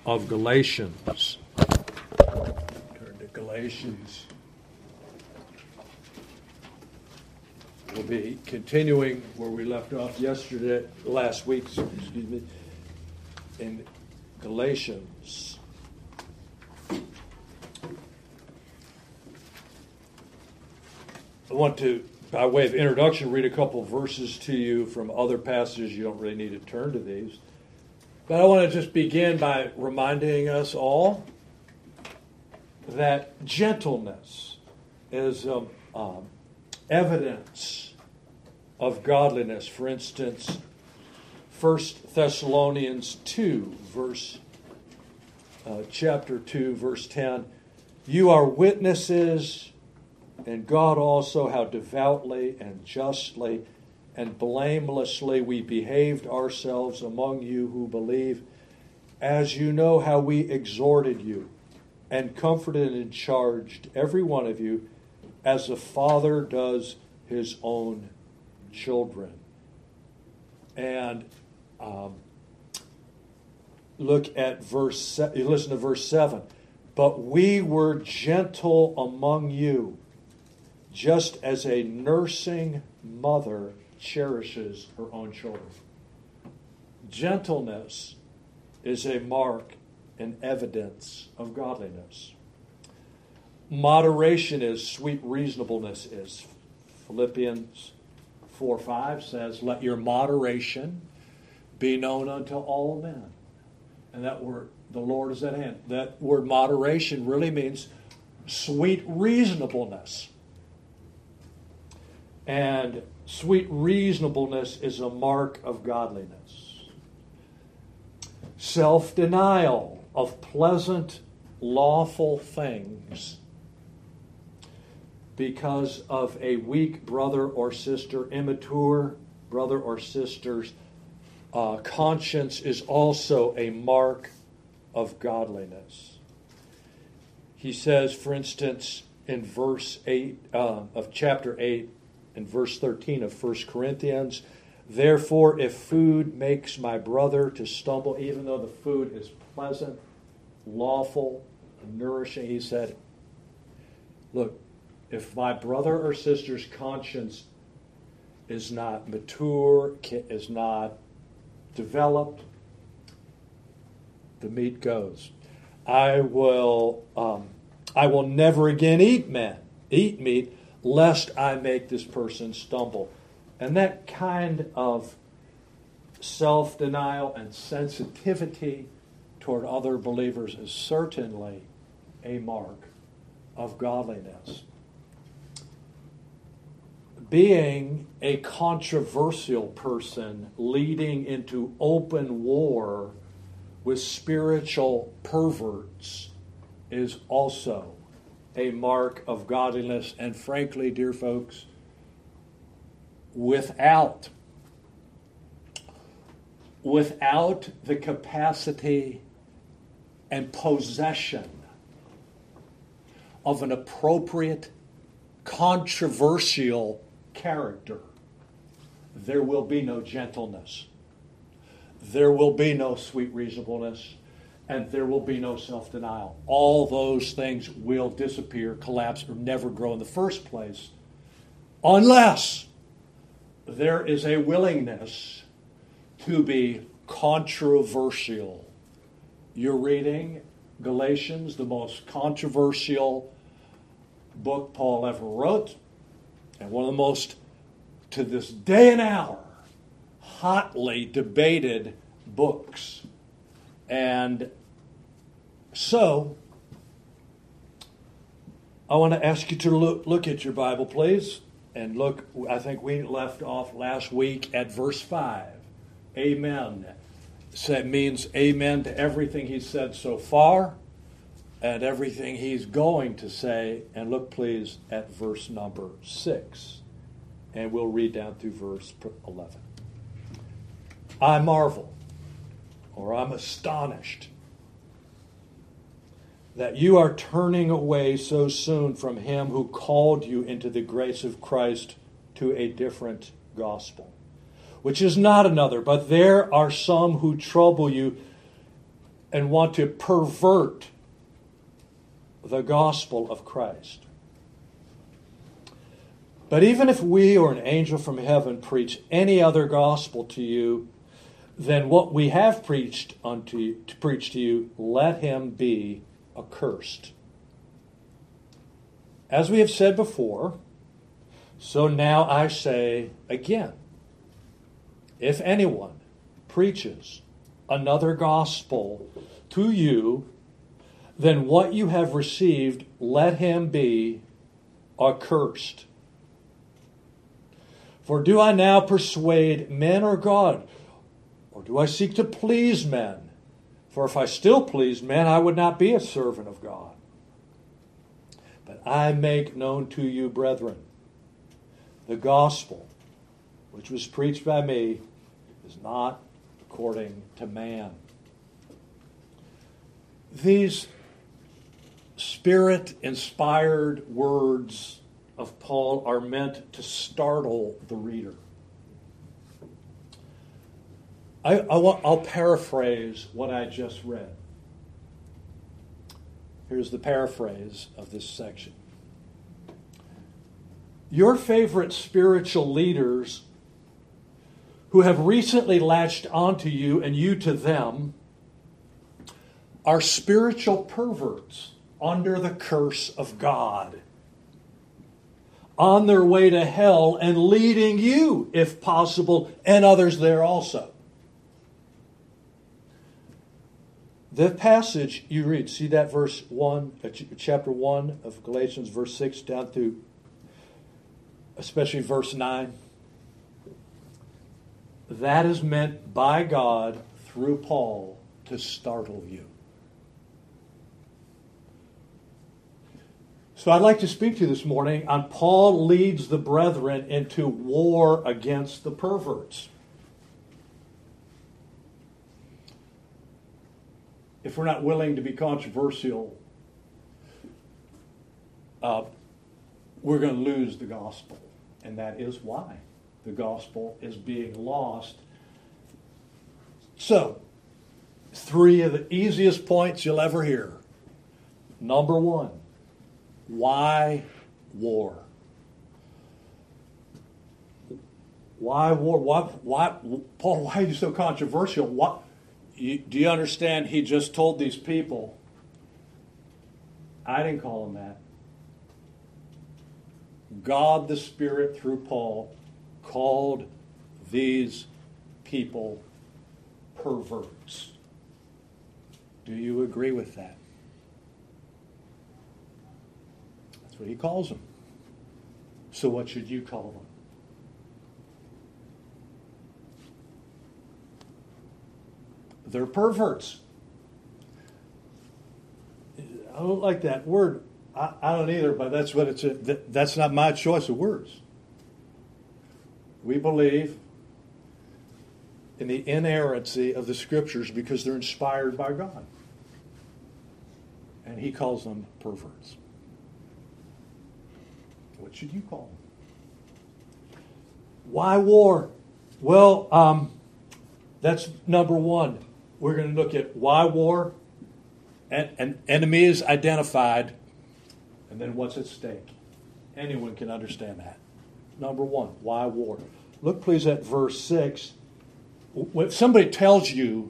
of Galatians. Turn to Galatians. We'll be continuing where we left off last week, in Galatians. I want to, by way of introduction, read a couple verses to you from other passages. You don't really need to turn to these. But I want to just begin by reminding us all that gentleness is evidence of godliness. For instance, 1 Thessalonians 2, chapter 2, verse 10, "You are witnesses, and God also, how devoutly and justly and blamelessly we behaved ourselves among you who believe, as you know how we exhorted you and comforted and charged every one of you as a father does his own children." And look at listen to verse 7. "But we were gentle among you, just as a nursing mother cherishes her own children." Gentleness is a mark and evidence of godliness. Moderation is, sweet reasonableness is. Philippians 4:5 says, "Let your moderation be known unto all men." And that word, the Lord is at hand. That word moderation really means sweet reasonableness. And sweet reasonableness is a mark of godliness. Self-denial of pleasant, lawful things because of a weak brother or sister, immature brother or sister's conscience is also a mark of godliness. He says, for instance, in verse 8 of chapter 8, in verse 13 of 1 Corinthians, "Therefore, if food makes my brother to stumble," even though the food is pleasant, lawful, nourishing, he said, look, if my brother or sister's conscience is not mature, is not developed, the meat goes. I will never again eat meat, lest I make this person stumble. And that kind of self-denial and sensitivity toward other believers is certainly a mark of godliness. Being a controversial person leading into open war with spiritual perverts is also a mark of godliness. And frankly, dear folks, without the capacity and possession of an appropriate controversial character, there will be no gentleness. There will be no sweet reasonableness, and there will be no self-denial. All those things will disappear, collapse, or never grow in the first place, unless there is a willingness to be controversial. You're reading Galatians, the most controversial book Paul ever wrote, and one of the most, to this day and hour, hotly debated books. And so, I want to ask you to look at your Bible, please. And look, I think we left off last week at verse 5. Amen. That means amen to everything he's said so far and everything he's going to say. And look, please, at verse number 6. And we'll read down through verse 11. "I marvel," or I'm astonished, "that you are turning away so soon from him who called you into the grace of Christ to a different gospel, which is not another, but there are some who trouble you and want to pervert the gospel of Christ. But even if we or an angel from heaven preach any other gospel to you than what we have preached to you, let him be accursed. As we have said before, so now I say again, if anyone preaches another gospel to you than what you have received, let him be accursed. For do I now persuade men or God, or do I seek to please men? For if I still pleased men, I would not be a servant of God. But I make known to you, brethren, the gospel which was preached by me is not according to man. These Spirit-inspired words of Paul are meant to startle the reader. I'll paraphrase what I just read. Here's the paraphrase of this section. Your favorite spiritual leaders who have recently latched onto you and you to them are spiritual perverts under the curse of God, on their way to hell and leading you, if possible, and others there also. The passage you read, see that verse 1, chapter 1 of Galatians, verse 6 down through especially verse 9. That is meant by God through Paul to startle you. So I'd like to speak to you this morning on Paul leads the brethren into war against the perverts. If we're not willing to be controversial, we're going to lose the gospel. And that is why the gospel is being lost. So, 3 of the easiest points you'll ever hear. Number 1, why war? Why war? Why, Paul, why are you so controversial? Do you understand he just told these people, I didn't call them that. God the Spirit through Paul called these people perverts. Do you agree with that? That's what he calls them. So what should you call them? They're perverts. I don't like that word. I don't either, but that's what that's not my choice of words. We believe in the inerrancy of the Scriptures because they're inspired by God. And he calls them perverts. What should you call them? Why war? Well, that's number 1. We're going to look at why war, and an enemy is identified, and then what's at stake. Anyone can understand that. Number 1, why war? Look please at verse 6. When somebody tells you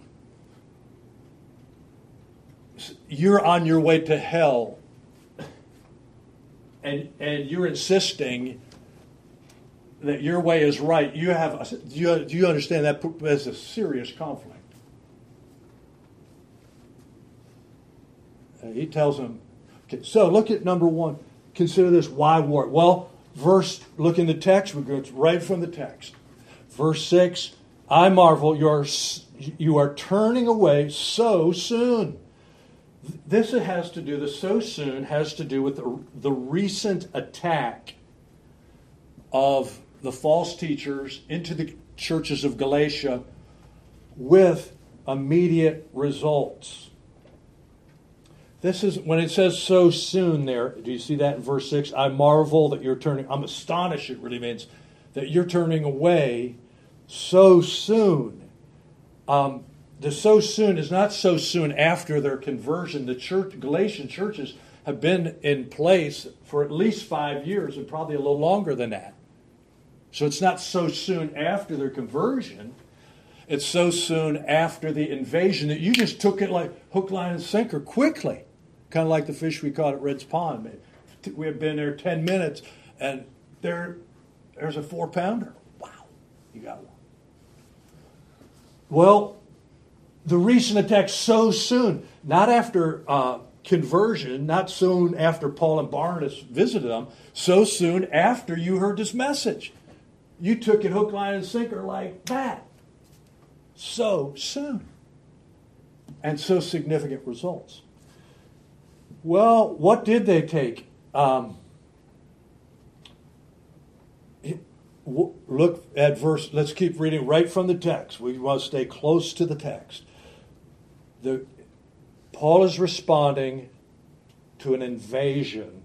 you're on your way to hell, and you're insisting that your way is right, do you understand that as a serious conflict? He tells them, okay, so look at number 1. Consider this, why war? Well, look in the text, we go right from the text. Verse 6, I marvel you are turning away so soon. The so soon has to do with the recent attack of the false teachers into the churches of Galatia with immediate results. This is, when it says so soon there, do you see that in verse 6? I marvel that you're turning, I'm astonished, it really means, that you're turning away so soon. the so soon is not so soon after their conversion. The Galatian churches have been in place for at least 5 years and probably a little longer than that. So it's not so soon after their conversion. It's so soon after the invasion that you just took it like hook, line, and sinker quickly. Kind of like the fish we caught at Red's Pond. We had been there 10 minutes and there's a 4-pounder. Wow, you got one. Well, the recent attack so soon, not after conversion, not soon after Paul and Barnabas visited them, so soon after you heard this message. You took it hook, line, and sinker like that. So soon. And so significant results. Well, what did they take? Look at verse, let's keep reading right from the text. We want to stay close to the text. Paul is responding to an invasion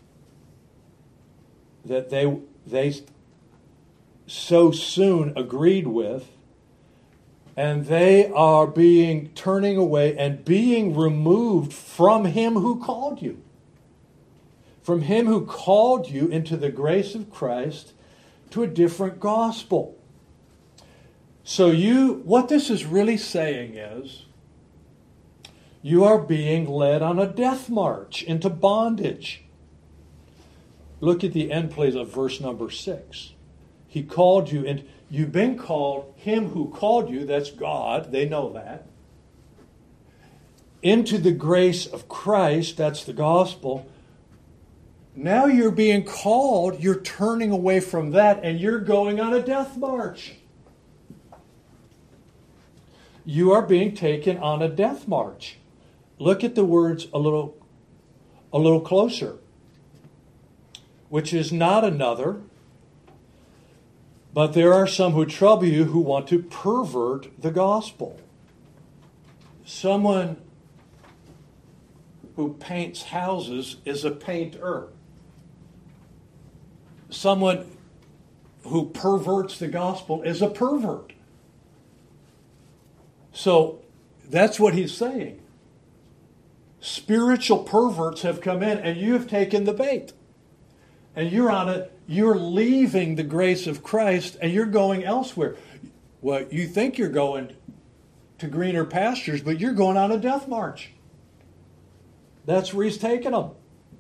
that they so soon agreed with, and they are turning away and being removed from him who called you. From him who called you into the grace of Christ to a different gospel. So what this is really saying is, you are being led on a death march into bondage. Look at the end, please, of verse number 6. He called you, and you've been called, him who called you, that's God, they know that, into the grace of Christ, that's the gospel. Now you're being called, you're turning away from that, and you're going on a death march. You are being taken on a death march. Look at the words a little closer. Which is not another, but there are some who trouble you who want to pervert the gospel. Someone who paints houses is a painter. Someone who perverts the gospel is a pervert. So that's what he's saying. Spiritual perverts have come in and you have taken the bait. And you're leaving the grace of Christ and you're going elsewhere. Well, you think you're going to greener pastures, but you're going on a death march. That's where he's taking them.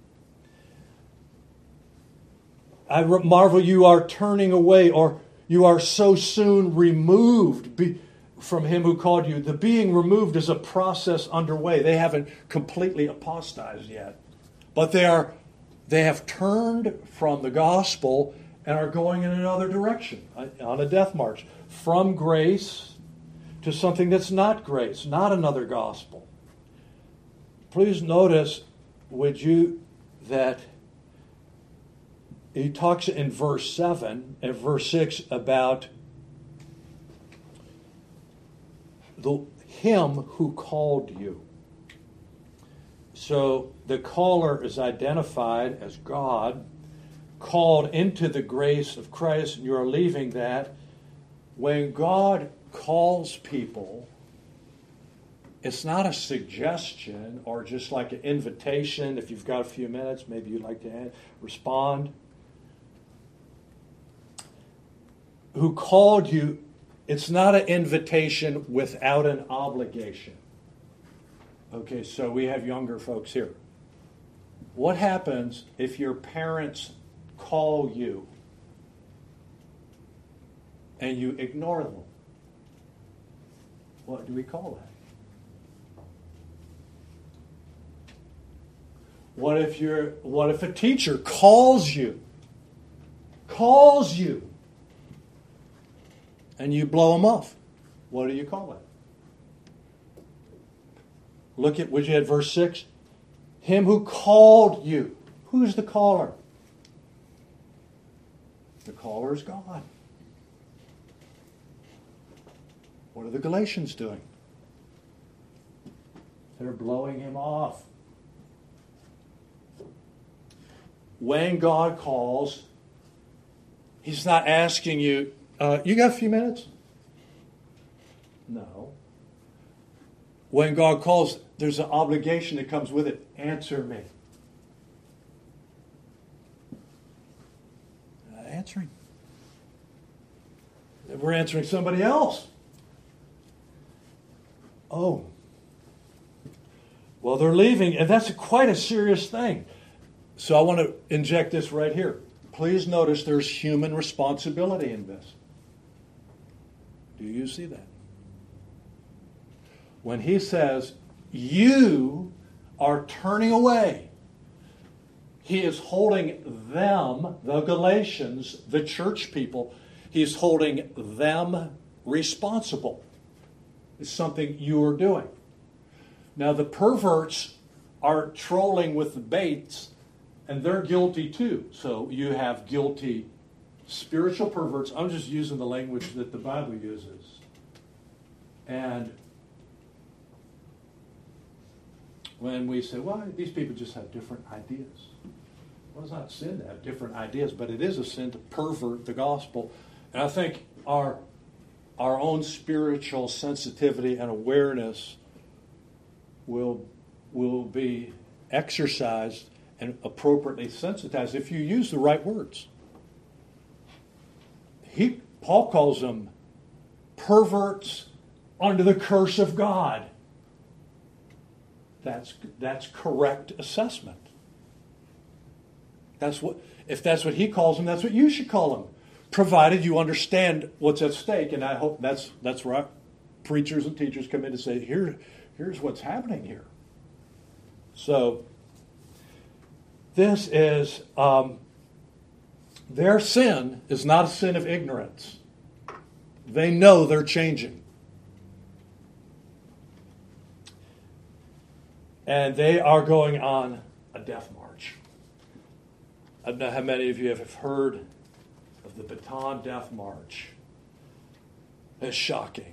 I marvel you are turning away, or you are so soon removed from him who called you. The being removed is a process underway. They haven't completely apostatized yet. But they have turned from the gospel and are going in another direction, on a death march. From grace to something that's not grace, not another gospel. Please notice, would you, that he talks in verse 7 and verse 6 about him who called you. So the caller is identified as God, called into the grace of Christ, and you are leaving that. When God calls people, it's not a suggestion or just like an invitation. If you've got a few minutes, maybe you'd like to respond. Who called you, it's not an invitation without an obligation. Okay, so we have younger folks here. What happens if your parents call you and you ignore them? What do we call that? What if a teacher calls you, and you blow them off? What do you call it? Would you at verse 6? Him who called you. Who's the caller? The caller is God. What are the Galatians doing? They're blowing him off. When God calls, he's not asking you, you got a few minutes? No. when God calls, there's an obligation that comes with it. Answer me. Not answering. We're answering somebody else. Oh. Well, they're leaving, and that's quite a serious thing. So I want to inject this right here. Please notice there's human responsibility in this. Do you see that? When he says, you are turning away, he is holding them, the Galatians, the church people, he's holding them responsible. It's something you are doing. Now the perverts are trolling with the baits, and they're guilty too. So you have guilty spiritual perverts. I'm just using the language that the Bible uses. And when we say, well, these people just have different ideas. Well, it's not sin to have different ideas, but it is a sin to pervert the gospel. And I think our own spiritual sensitivity and awareness will be exercised and appropriately sensitized if you use the right words. Paul calls them perverts under the curse of God. That's correct assessment. If that's what he calls them, that's what you should call them, provided you understand what's at stake. And I hope that's where preachers and teachers come in to say, here's what's happening here. So this is their sin is not a sin of ignorance. They know they're changing. And they are going on a death march. I don't know how many of you have heard of the Bataan Death March. It's shocking.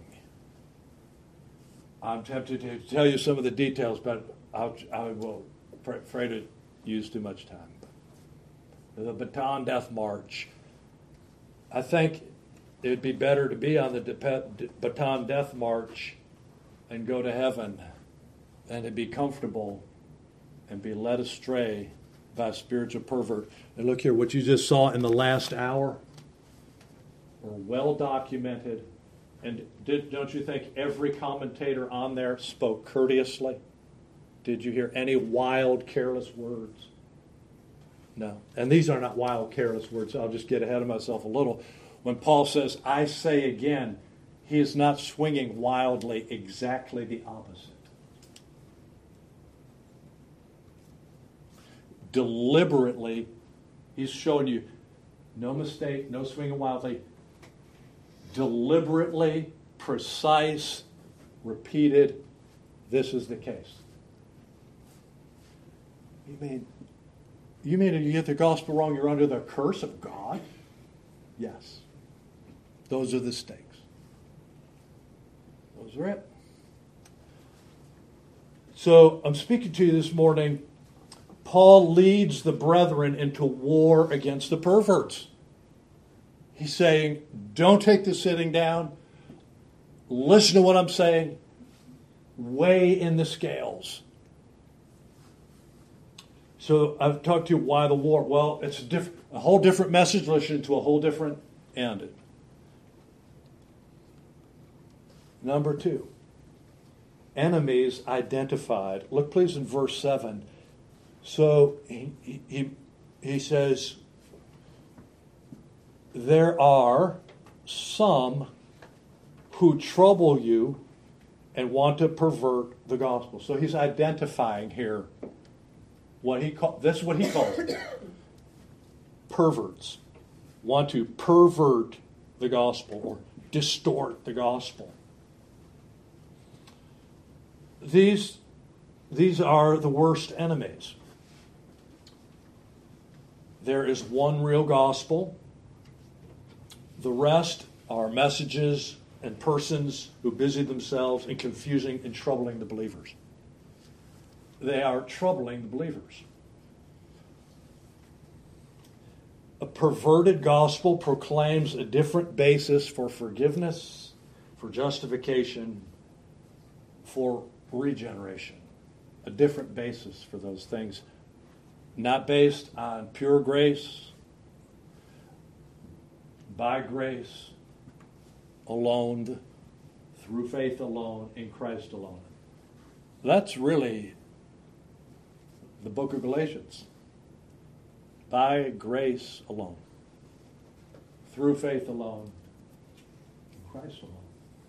I'm tempted to tell you some of the details, but I will afraid to use too much time. The Bataan Death March. I think it would be better to be on the Bataan Death March and go to heaven than to be comfortable and be led astray by a spiritual pervert. And look here, what you just saw in the last hour were well documented. And don't you think every commentator on there spoke courteously? Did you hear any wild, careless words? No. And these are not wild, careless words. I'll just get ahead of myself a little. When Paul says, I say again, he is not swinging wildly, exactly the opposite. Deliberately, he's showing you no mistake, no swinging wildly. Deliberately, precise, repeated, this is the case. You mean you get the gospel wrong, you're under the curse of God? Yes. Those are the stakes. Those are it. So I'm speaking to you this morning. Paul leads the brethren into war against the perverts. He's saying, don't take the sitting down. Listen to what I'm saying. Weigh in the scales. So I've talked to you why the war. Well, it's a whole different message listening to a whole different end. Number 2, enemies identified. Look please in verse 7. So he says, there are some who trouble you and want to pervert the gospel. So he's identifying here that's what he calls it. Perverts want to pervert the gospel or distort the gospel. These are the worst enemies. There is one real gospel. The rest are messages and persons who busy themselves in confusing and troubling the believers. They are troubling the believers. A perverted gospel proclaims a different basis for forgiveness, for justification, for regeneration, a different basis for those things, not based on pure grace, by grace alone, through faith alone, in Christ alone. That's really the book of Galatians. By grace alone, through faith alone, in Christ alone.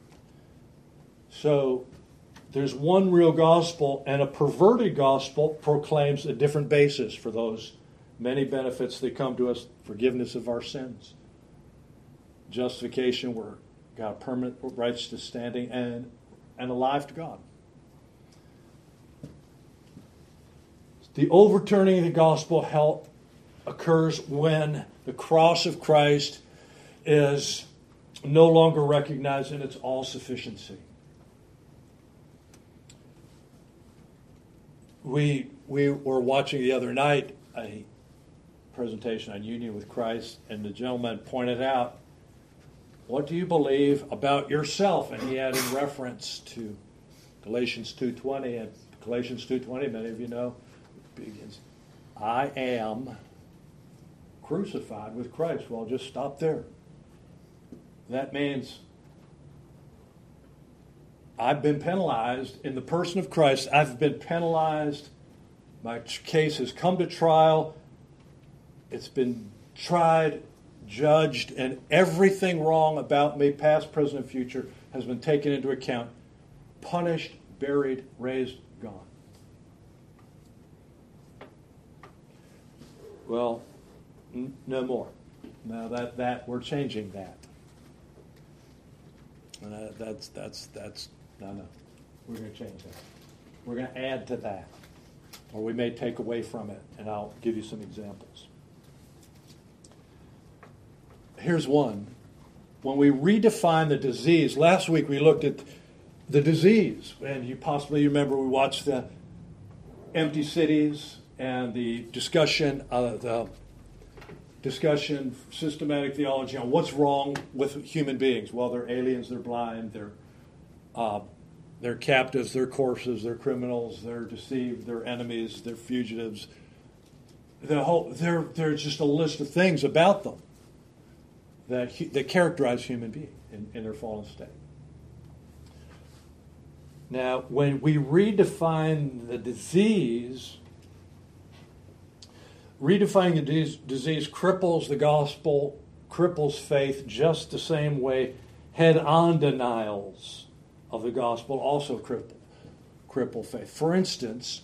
So there's one real gospel, and a perverted gospel proclaims a different basis for those many benefits that come to us: forgiveness of our sins, justification, we're got permanent rights to standing, and alive to God. The overturning of the gospel occurs when the cross of Christ is no longer recognized in its all-sufficiency. We were watching the other night a presentation on union with Christ, and the gentleman pointed out, what do you believe about yourself? And he had in reference to Galatians 2:20, and Galatians 2:20, many of you know, begins, I am crucified with Christ. Well, just stop there. That means I've been penalized in the person of Christ. I've been penalized. My case has come to trial. It's been tried, judged, and everything wrong about me, past, present, and future, has been taken into account. Punished, buried, raised, gone. Well, no more. Now that we're changing that. No. We're going to change that. We're going to add to that, or we may take away from it, and I'll give you some examples. Here's one. When we redefine the disease, last week we looked at the disease, and you possibly remember we watched the empty cities and the discussion, systematic theology on what's wrong with human beings. Well, they're aliens, they're blind, they're captives, they're corpses, they're criminals, they're deceived, they're enemies, they're fugitives. There's just a list of things about them that characterize human beings in their fallen state. Now, when we redefine the disease, redefining the disease cripples the gospel, cripples faith just the same way head-on denials of the gospel also cripple faith. For instance,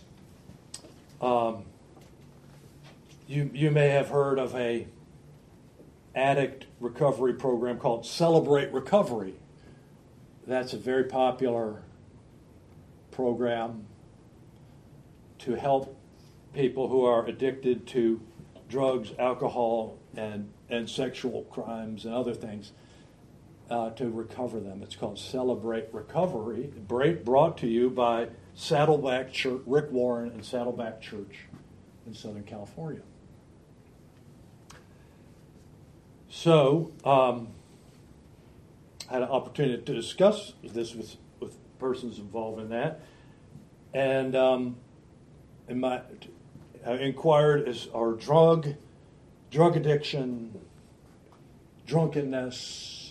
you may have heard of a addict recovery program called Celebrate Recovery. That's a very popular program to help people who are addicted to drugs, alcohol, and sexual crimes and other things to recover them. It's called Celebrate Recovery, brought to you by Saddleback Church, Rick Warren and Saddleback Church in Southern California. So, I had an opportunity to discuss this with persons involved in that, and I inquired: is our drug addiction, drunkenness,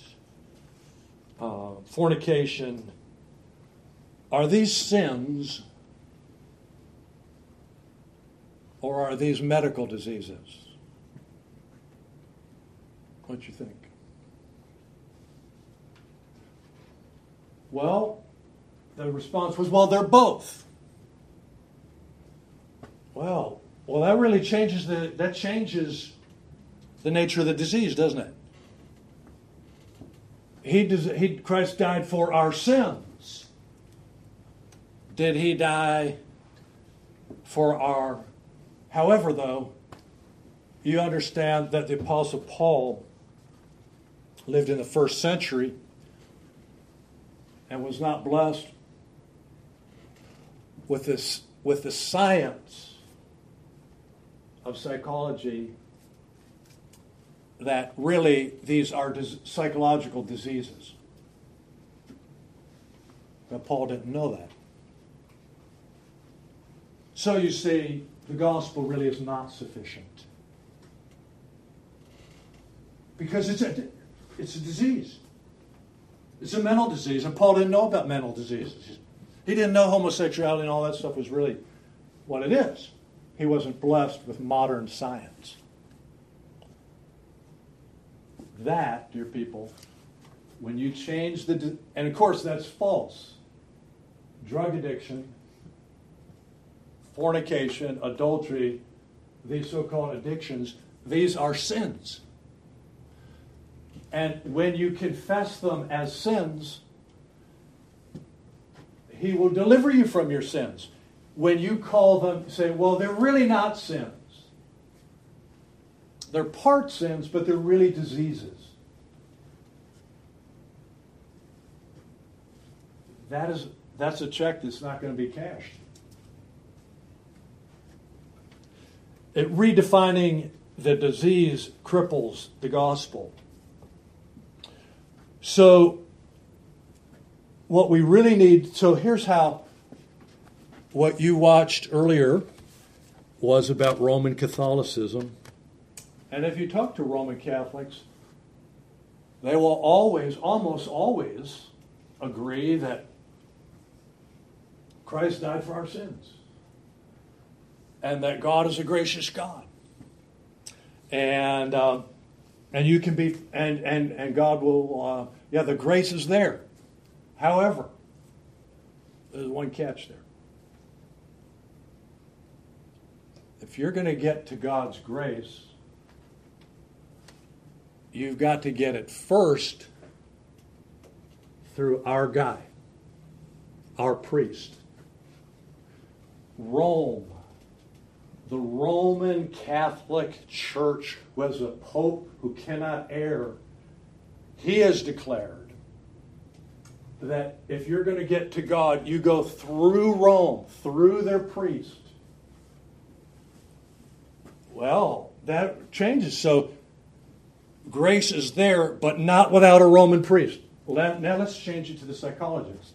fornication, are these sins, or are these medical diseases? What do you think? Well, the response was, well, they're both. Well, that really changes the nature of the disease, doesn't it? Christ died for our sins. Did he die for our... However, though, you understand that the Apostle Paul lived in the first century and was not blessed with the science of psychology that really these are psychological diseases. But Paul didn't know that. So you see, the gospel really is not sufficient. Because it's a disease. It's a mental disease, and Paul didn't know about mental diseases. He didn't know homosexuality and all that stuff was really what it is. He wasn't blessed with modern science. That, dear people, when you change and of course that's false. Drug addiction, fornication, adultery, these so-called addictions, these are sins. And when you confess them as sins, He will deliver you from your sins. When you call them, say, well, they're really not sins. They're part sins, but they're really diseases. That's a check that's not going to be cashed. Redefining the disease cripples the gospel. So, what we really need, so here's how, what you watched earlier was about Roman Catholicism. And if you talk to Roman Catholics, they will always, almost always, agree that Christ died for our sins. And that God is a gracious God. And you can be, and God will, the grace is there. However, there's one catch there. If you're going to get to God's grace, you've got to get it first through our guy, our priest. Rome, the Roman Catholic Church, was a pope who cannot err. He has declared that if you're going to get to God, you go through Rome, through their priest. Well, that changes. So grace is there, but not without a Roman priest. Well, now let's change it to the psychologist.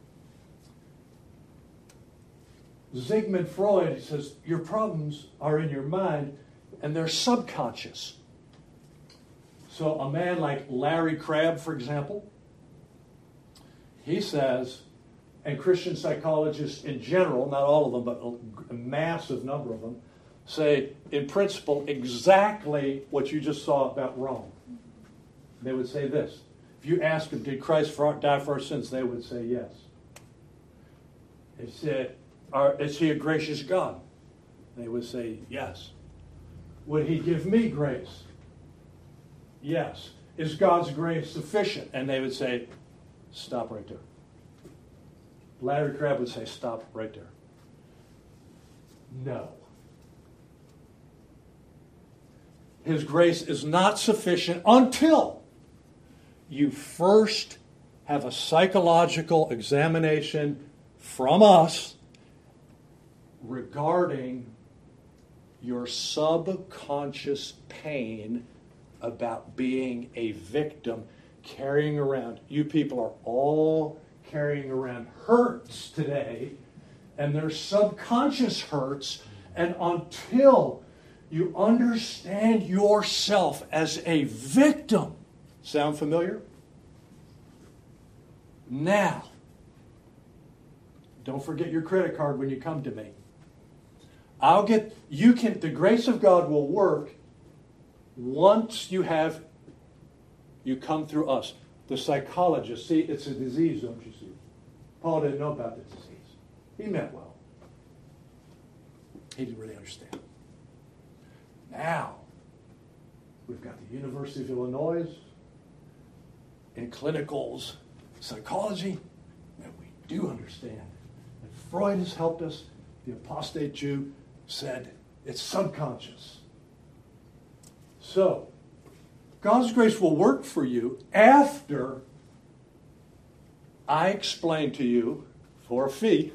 Sigmund Freud says your problems are in your mind and they're subconscious. So a man like Larry Crabb, for example, he says, and Christian psychologists in general, not all of them, but a massive number of them, say, in principle, exactly what you just saw about Rome. They would say this. If you ask them, did Christ die for our sins? They would say yes. They said, is he a gracious God? They would say yes. Would he give me grace? Yes. Is God's grace sufficient? And they would say, stop right there. Larry Crabb would say, stop right there. No. His grace is not sufficient until you first have a psychological examination from us regarding your subconscious pain about being a victim, carrying around. You people are all carrying around hurts today, and they're subconscious hurts, and until you understand yourself as a victim. Sound familiar? Now, don't forget your credit card when you come to me. The grace of God will work once you come through us. The psychologist, see, it's a disease, don't you see? Paul didn't know about the disease. He meant well. He didn't really understand. Now, we've got the University of Illinois in clinical psychology, and we do understand that Freud has helped us. The apostate Jew said it's subconscious. So, God's grace will work for you after I explain to you for a fee,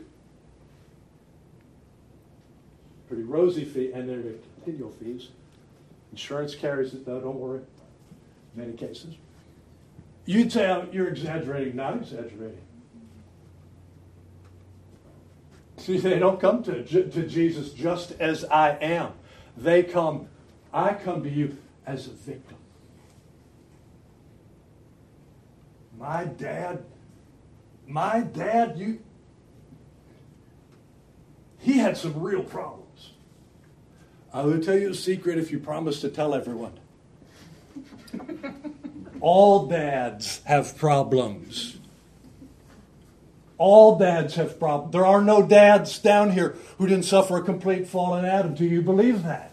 pretty rosy fee, and there are continual fees. Insurance carries it, though, don't worry, in many cases. You'd say, you're exaggerating, not exaggerating. See, they don't come to Jesus just as I am. I come to you as a victim. My dad, he had some real problems. I will tell you a secret if you promise to tell everyone. All dads have problems. All dads have problems. There are no dads down here who didn't suffer a complete fall in Adam. Do you believe that?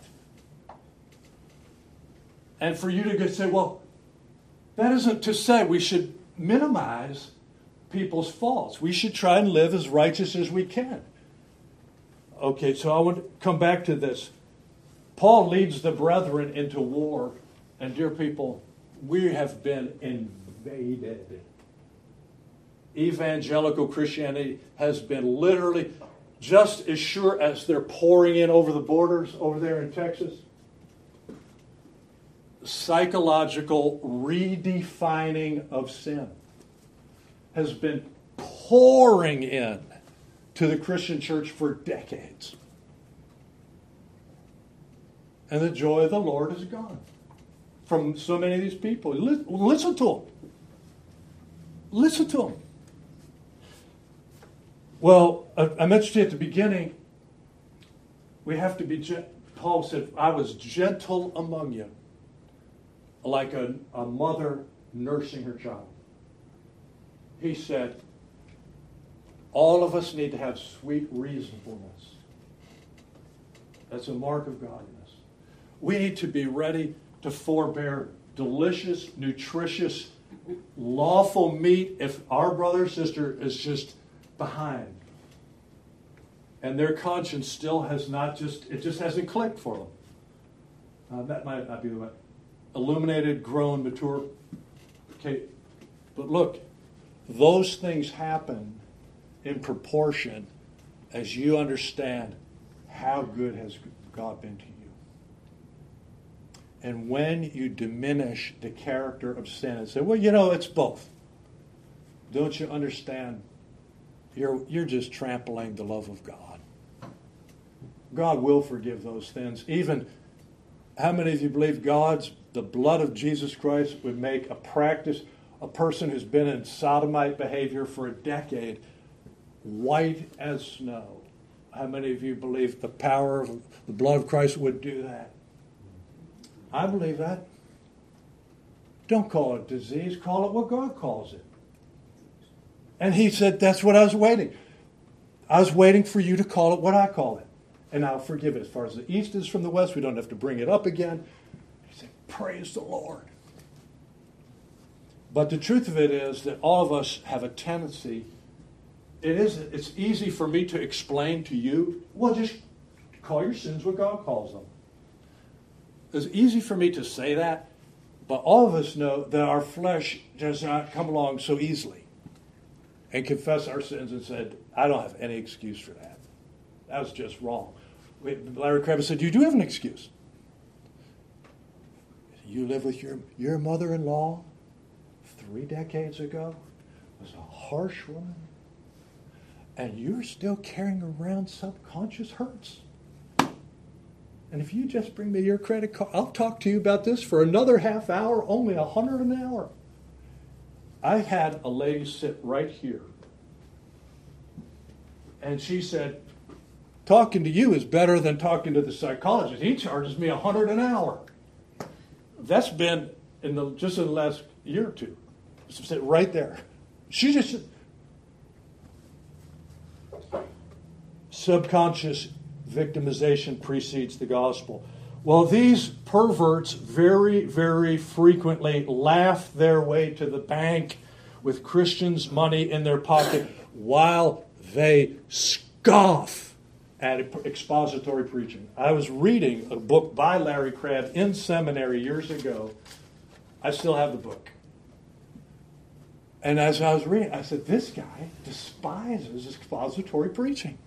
And for you to say, well, that isn't to say we should minimize people's faults. We should try and live as righteous as we can. Okay, so I want to come back to this. Paul leads the brethren into war. And dear people, we have been invaded. Evangelical Christianity has been literally just as sure as they're pouring in over the borders over there in Texas. Psychological redefining of sin has been pouring in to the Christian church for decades. And the joy of the Lord is gone from so many of these people. Listen to them. Listen to them. Well, I mentioned to you at the beginning, we have to be, Paul said, I was gentle among you, like a mother nursing her child. He said, all of us need to have sweet reasonableness. That's a mark of godliness. We need to be ready to forbear delicious, nutritious, lawful meat if our brother or sister is just behind. And their conscience still has it just hasn't clicked for them. That might not be the way. Illuminated, grown, mature. Okay, but look, those things happen in proportion as you understand how good has God been to you. And when you diminish the character of sin and say, well, it's both. Don't you understand? You're just trampling the love of God. God will forgive those sins. Even, how many of you believe the blood of Jesus Christ would make a person who's been in sodomite behavior for a decade, white as snow? How many of you believe the power of the blood of Christ would do that? I believe that. Don't call it disease. Call it what God calls it. And he said, that's what I was waiting. I was waiting for you to call it what I call it. And I'll forgive it. As far as the east is from the west, we don't have to bring it up again. He said, praise the Lord. But the truth of it is that all of us have a tendency. It's easy for me to explain to you, well, just call your sins what God calls them. It's easy for me to say that, but all of us know that our flesh does not come along so easily and confess our sins and said, I don't have any excuse for that. That was just wrong. Larry Kravis said, you do have an excuse. You live with your mother-in-law 3 decades ago, was a harsh woman, and you're still carrying around subconscious hurts. And if you just bring me your credit card, I'll talk to you about this for another half hour, only $100 an hour. I had a lady sit right here, and she said, talking to you is better than talking to the psychologist. He charges me $100 an hour. That's been just in the last year or two. Sit right there. She just subconscious victimization precedes the gospel. Well, these perverts very, very frequently laugh their way to the bank with Christians' money in their pocket while they scoff at expository preaching. I was reading a book by Larry Crabb in seminary years ago. I still have the book. And as I was reading, I said, this guy despises expository preaching.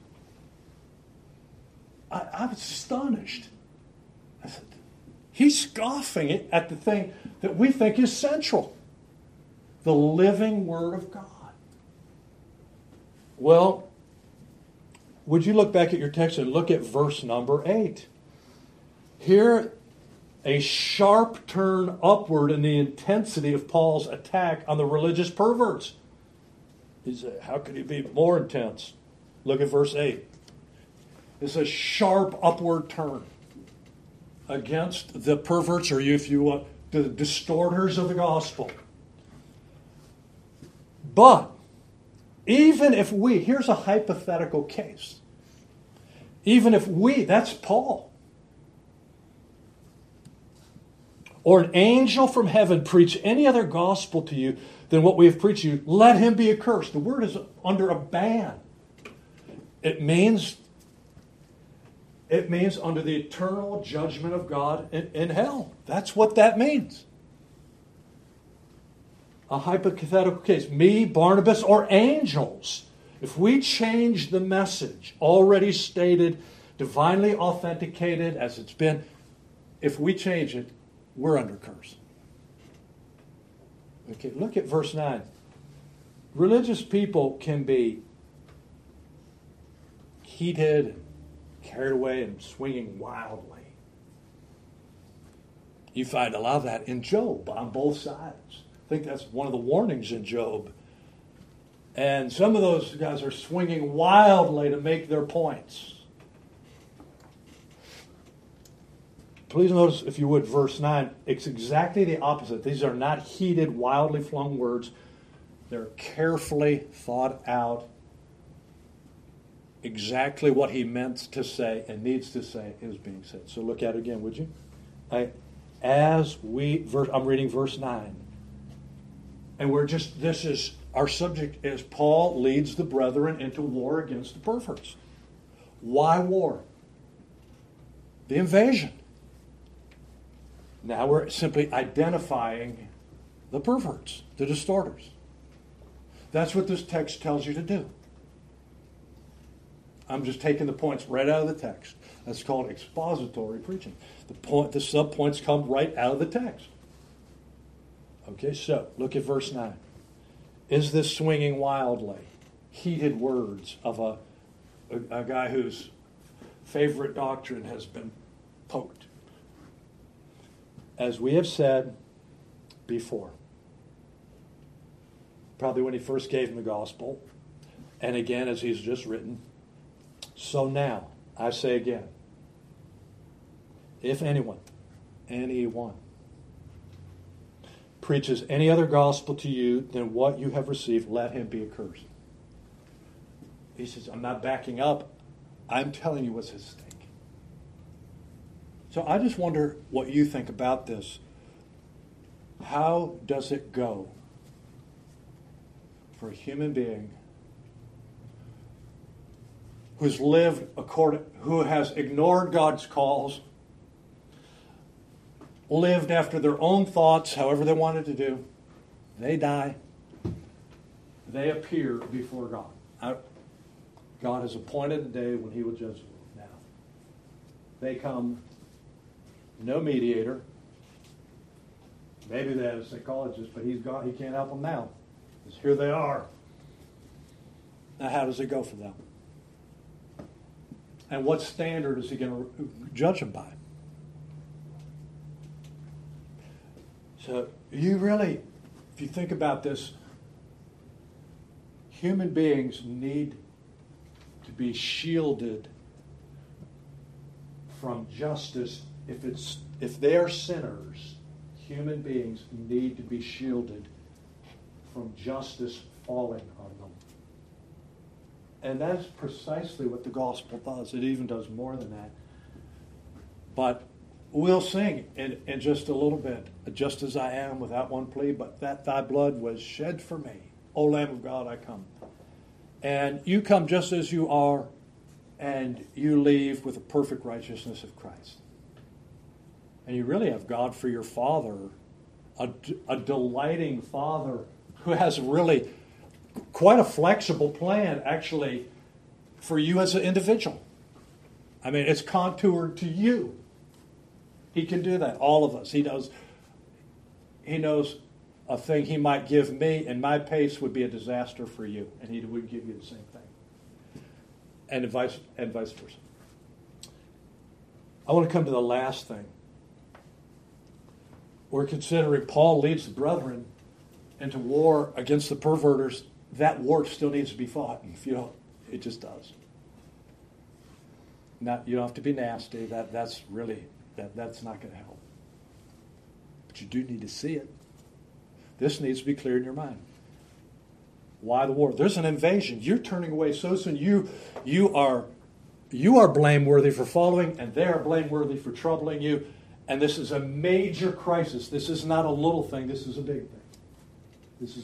I was astonished. I said, he's scoffing at the thing that we think is central, the living Word of God. Well, would you look back at your text and look at verse number 8? Here, a sharp turn upward in the intensity of Paul's attack on the religious perverts. He said, how could he be more intense? Look at verse 8. It's a sharp upward turn against the perverts, or if you want, the distorters of the gospel. But even if here's a hypothetical case. Even if that's Paul, or an angel from heaven preach any other gospel to you than what we have preached to you, let him be accursed. The word is under a ban. It means under the eternal judgment of God in hell. That's what that means. A hypothetical case. Me, Barnabas, or angels. If we change the message already stated, divinely authenticated as it's been, if we change it, we're under curse. Okay, look at verse 9. Religious people can be heated, carried away, and swinging wildly. You find a lot of that in Job on both sides. I think that's one of the warnings in Job. And some of those guys are swinging wildly to make their points. Please notice, if you would, verse 9. It's exactly the opposite. These are not heated, wildly flung words. They're carefully thought out. Exactly what he meant to say and needs to say is being said. So look at it again, would you? I'm reading verse 9. And our subject is Paul leads the brethren into war against the perverts. Why war? The invasion. Now we're simply identifying the perverts, the distorters. That's what this text tells you to do. I'm just taking the points right out of the text. That's called expository preaching. The sub-points come right out of the text. Okay, so look at verse 9. Is this swinging wildly? Heated words of a guy whose favorite doctrine has been poked. As we have said before, probably when he first gave him the gospel, and again as he's just written, so now, I say again, if anyone preaches any other gospel to you than what you have received, let him be accursed. He says, I'm not backing up. I'm telling you what's at stake. So I just wonder what you think about this. How does it go for a human being who has ignored God's calls, lived after their own thoughts, however they wanted to do? They die. They appear before God. God has appointed a day when he will judge them. Now, they come, no mediator. Maybe they have a psychologist, but he's gone. He can't help them now. Because here they are. Now, how does it go for them? And what standard is he going to judge them by? So you really, if you think about this, human beings need to be shielded from justice. If they are sinners, human beings need to be shielded from justice falling on them. And that's precisely what the gospel does. It even does more than that. But we'll sing in just a little bit, just as I am without one plea, but that thy blood was shed for me. O Lamb of God, I come. And you come just as you are, and you leave with the perfect righteousness of Christ. And you really have God for your Father, a delighting Father who has really quite a flexible plan, actually, for you as an individual. I mean, it's contoured to you. He can do that, all of us. He knows a thing he might give me, and my pace would be a disaster for you, and he would give you the same thing. and vice versa. I want to come to the last thing. We're considering Paul leads the brethren into war against the perverters. That war still needs to be fought. If you don't, it just does. You don't have to be nasty. That's not going to help. But you do need to see it. This needs to be clear in your mind. Why the war? There's an invasion. You're turning away so soon. You are blameworthy for following, and they are blameworthy for troubling you. And this is a major crisis. This is not a little thing. This is a big thing.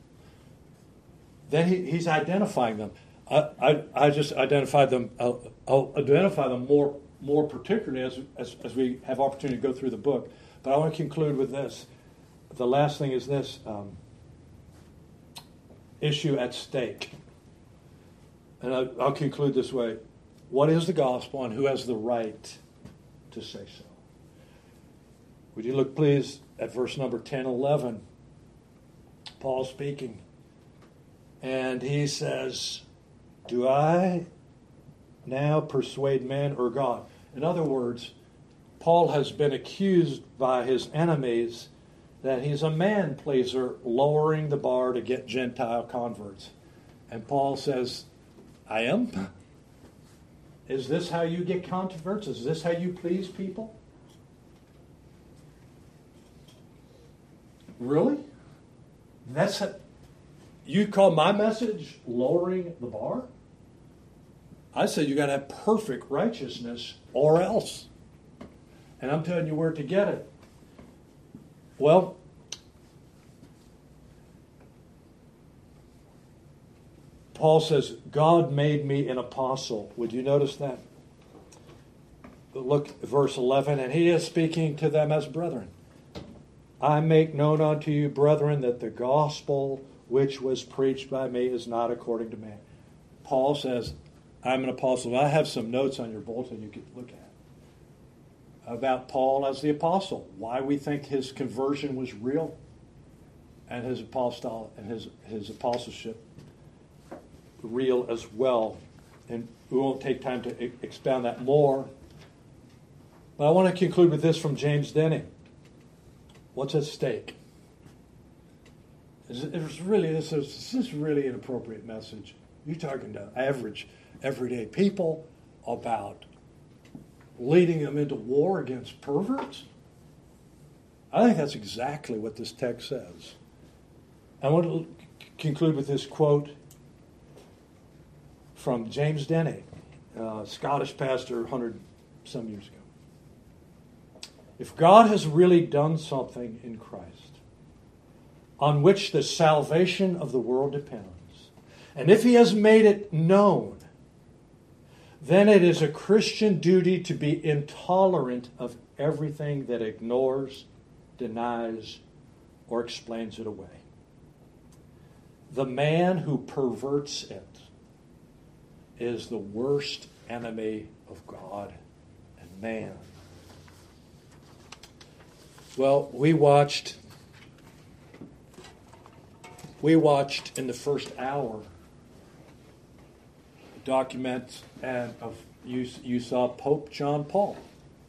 Then he's identifying them. I just identified them. I'll identify them more particularly as we have opportunity to go through the book. But I want to conclude with this. The last thing is this issue at stake. And I'll conclude this way. What is the gospel and who has the right to say so? Would you look, please, at verse number 10, 11. Paul speaking. And he says, do I now persuade man or God? In other words, Paul has been accused by his enemies that he's a man-pleaser, lowering the bar to get Gentile converts. And Paul says, I am? Is this how you get converts? Is this how you please people? Really? You call my message lowering the bar? I say you got to have perfect righteousness or else. And I'm telling you where to get it. Well, Paul says, God made me an apostle. Would you notice that? Look at verse 11. And he is speaking to them as brethren. I make known unto you, brethren, that the gospel which was preached by me is not according to man. Paul says, I'm an apostle. I have some notes on your bulletin you could look at about Paul as the apostle. Why we think his conversion was real and his apostleship real as well. And we won't take time to expound that more. But I want to conclude with this from James Denny. What's at stake? This is really an appropriate message. You're talking to average, everyday people about leading them into war against perverts? I think that's exactly what this text says. I want to conclude with this quote from James Denny, Scottish pastor 100-some years ago. If God has really done something in Christ on which the salvation of the world depends, and if he has made it known, then it is a Christian duty to be intolerant of everything that ignores, denies, or explains it away. The man who perverts it is the worst enemy of God and man. Well, we watched in the first hour document and you saw Pope John Paul.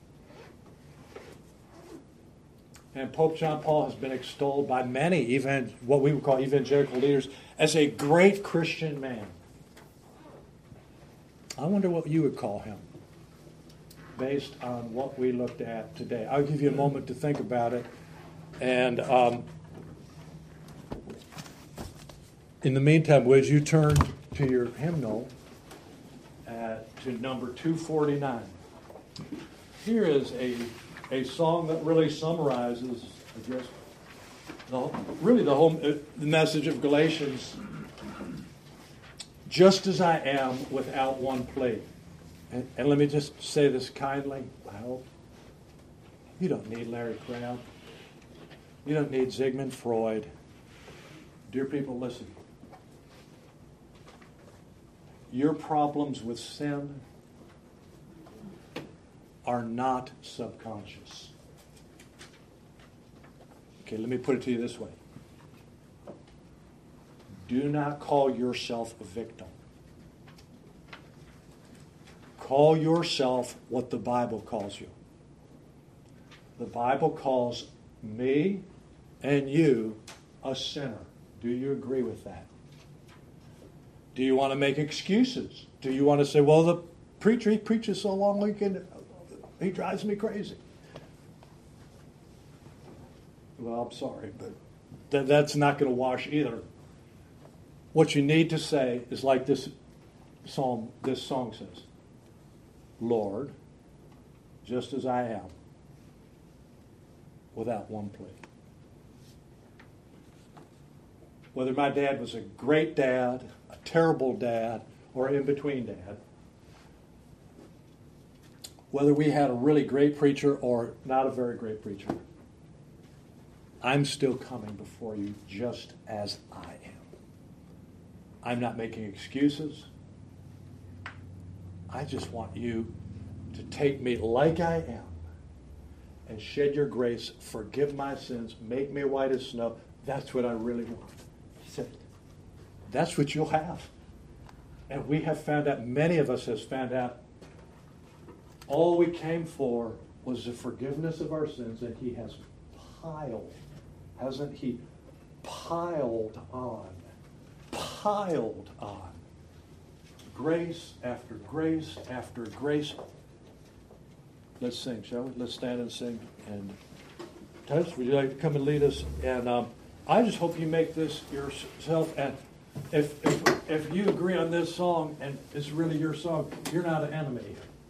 And Pope John Paul has been extolled by many, what we would call evangelical leaders, as a great Christian man. I wonder what you would call him based on what we looked at today. I'll give you a moment to think about it. And in the meantime, would you turn to your hymnal to number 249. Here is a song that really summarizes, I guess, the whole message of Galatians. Just as I am without one plea. And let me just say this kindly, I hope. You don't need Larry Crabb. You don't need Sigmund Freud. Dear people, listen. Your problems with sin are not subconscious. Okay, let me put it to you this way. Do not call yourself a victim. Call yourself what the Bible calls you. The Bible calls me and you a sinner. Do you agree with that? Do you want to make excuses? Do you want to say, well, the preacher, he preaches so long, he drives me crazy? Well, I'm sorry, but that's not going to wash either. What you need to say is like this song says, Lord, just as I am, without one plea. Whether my dad was a great dad, a terrible dad, or in-between dad, whether we had a really great preacher or not a very great preacher, I'm still coming before you just as I am. I'm not making excuses. I just want you to take me like I am and shed your grace, forgive my sins, make me white as snow. That's what I really want. He said, that's what you'll have. And we have found out, many of us has found out, all we came for was the forgiveness of our sins, and he has piled, hasn't he? Piled on. Grace after grace after grace. Let's sing, shall we? Let's stand and sing. And Titus, would you like to come and lead us? And I just hope you make this yourself. And if you agree on this song and it's really your song, you're not an enemy.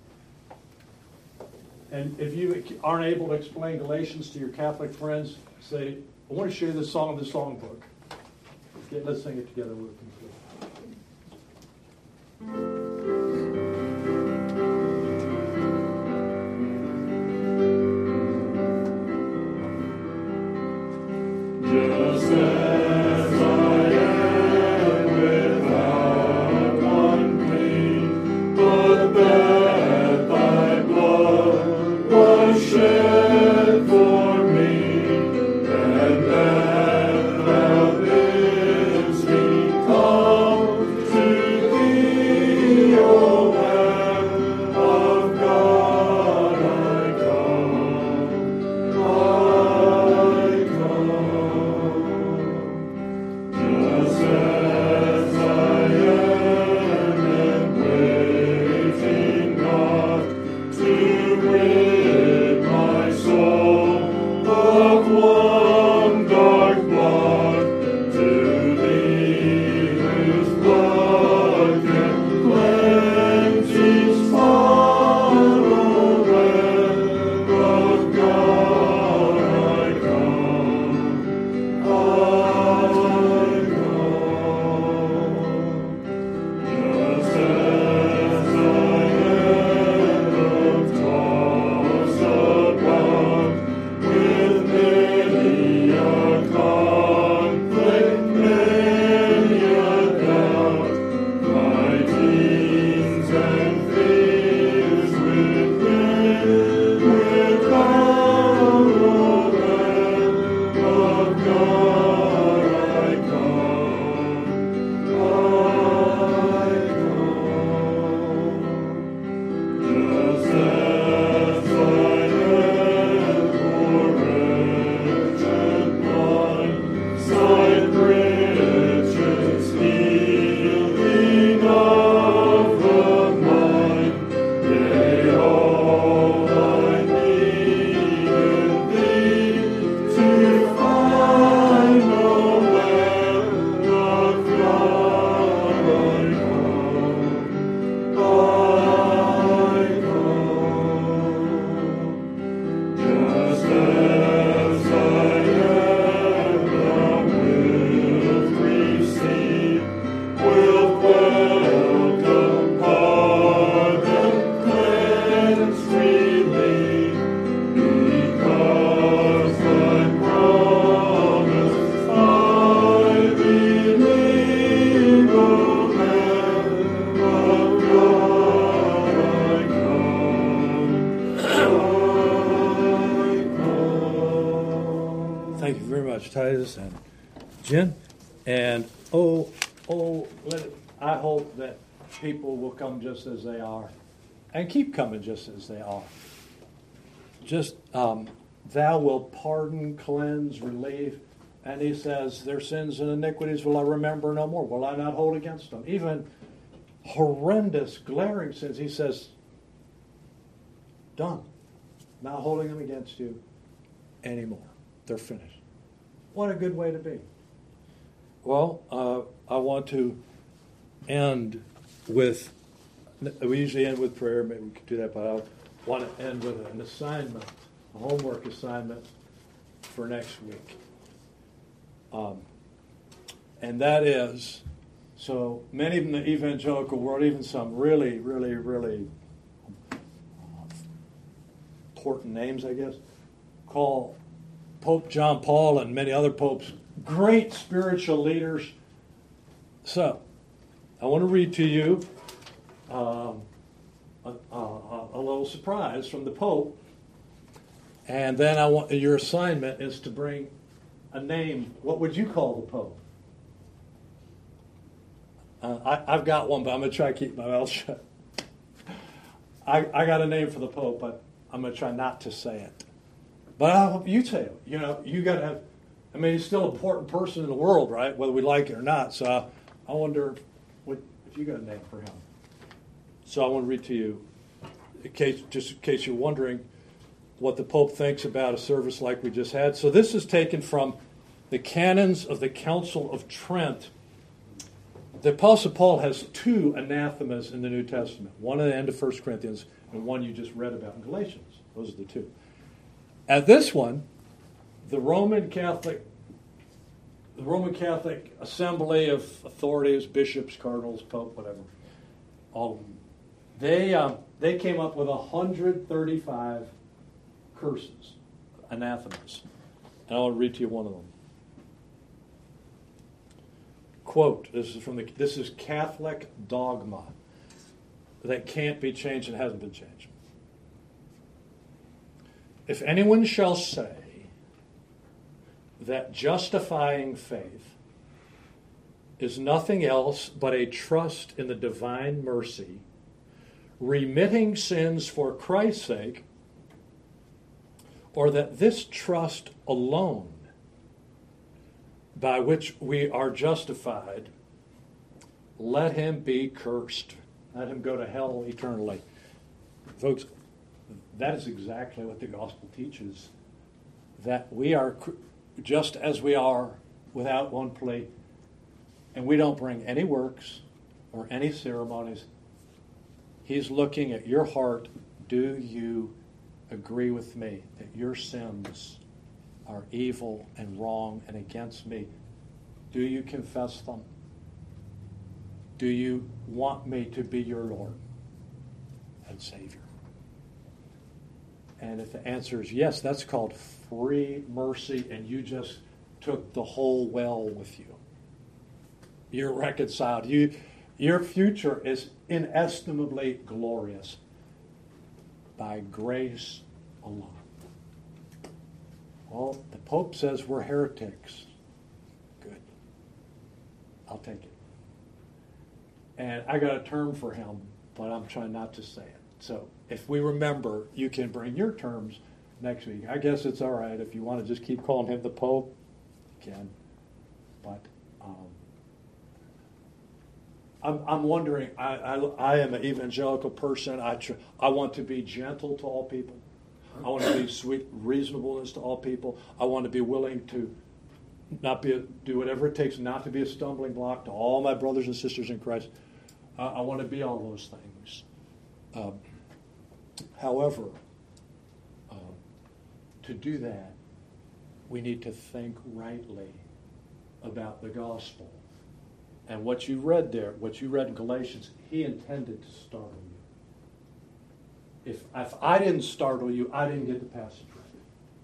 And if you aren't able to explain Galatians to your Catholic friends, say, I want to share this song in the songbook. Let's sing it together. We'll conclude. Just as I am without one plea, but that thy blood was shed for me, and that thou bidst me come to thee, O Lamb of God, I come, I come. Just as I am and waiting not to rid my soul of one dark blot, to thee whose blood can cleanse each spot, O Lamb of God, I come, I come. Just as I am tossed about with many a conflict, many a doubt, my teens and fears within, without, O Lamb of God, I come, I come. Just as I am poor, wretched, blind, sight riches healing of the mind, yea, all I need in thee to find, O Lamb of God, I come, I come. Just as I am, thou wilt receive, wilt welcome, pardon, cleanse freely, because thy promise I believe, O Lamb of God, I come, I come. Thank you very much, Titus and Jen. And I hope that people will come just as they are. and keep coming just as they are. Just, thou wilt pardon, cleanse, relieve. And he says, their sins and iniquities will I remember no more. Will I not hold against them? Even horrendous, glaring sins, he says, done. Not holding them against you anymore. They're finished. What a good way to be. Well, I want to end with, we usually end with prayer, maybe we could do that, but I want to end with an assignment, a homework assignment for next week. And that is, so many in the evangelical world, even some really, really, really important names, I guess, call Pope John Paul and many other popes great spiritual leaders. So, I want to read to you a little surprise from the Pope, and then I want your assignment is to bring a name. What would you call the Pope? I've got one, but I'm going to try to keep my mouth shut. I got a name for the Pope, but I'm going to try not to say it. But I hope you say it. You know, you got to have, I mean, he's still an important person in the world, right? Whether we like it or not. So I wonder if you got a name for him. So I want to read to you, just in case you're wondering what the Pope thinks about a service like we just had. So this is taken from the Canons of the Council of Trent. The Apostle Paul has two anathemas in the New Testament. One at the end of 1 Corinthians and one you just read about in Galatians. Those are the two. At this one, the Roman Catholic Assembly of Authorities, bishops, cardinals, pope, whatever, all of them, they came up with 135 curses, anathemas. And I'll read to you one of them. Quote, this is Catholic dogma that can't be changed and hasn't been changed. If anyone shall say that justifying faith is nothing else but a trust in the divine mercy, remitting sins for Christ's sake, or that this trust alone by which we are justified, let him be cursed. Let him go to hell eternally. Folks, that is exactly what the gospel teaches, that we are just as we are without one plea, and we don't bring any works or any ceremonies. He's looking at your heart. Do you agree with me that your sins are evil and wrong and against me? Do you confess them? Do you want me to be your Lord and Savior? And if the answer is yes, that's called free mercy, and you just took the whole well with you. You're reconciled. Your future is inestimably glorious by grace alone. Well, the Pope says we're heretics. Good. I'll take it. And I got a term for him, but I'm trying not to say it. So if we remember, you can bring your terms next week. I guess it's all right if you want to just keep calling him the Pope, you can. But I'm wondering, I am an evangelical person. I want to be gentle to all people. I want to be sweet reasonableness to all people. I want to be willing to do whatever it takes not to be a stumbling block to all my brothers and sisters in Christ. I want to be all those things. However, to do that, we need to think rightly about the gospel. And what you read there, what you read in Galatians, he intended to startle you. If I didn't startle you, I didn't get the passage right.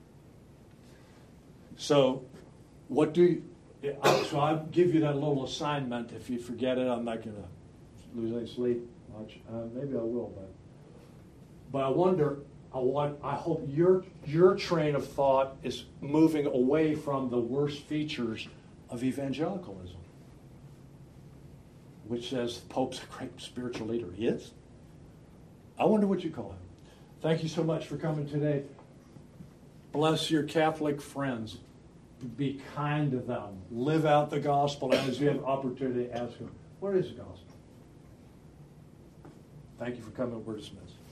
So, so I'll give you that little assignment. If you forget it, I'm not going to lose any sleep much. Maybe I will, but I wonder. I hope your train of thought is moving away from the worst features of evangelicalism, which says the Pope's a great spiritual leader. He is. I wonder what you call him. Thank you so much for coming today. Bless your Catholic friends. Be kind to them. Live out the gospel. And as you have opportunity, ask them, what is the gospel? Thank you for coming. We're dismissed.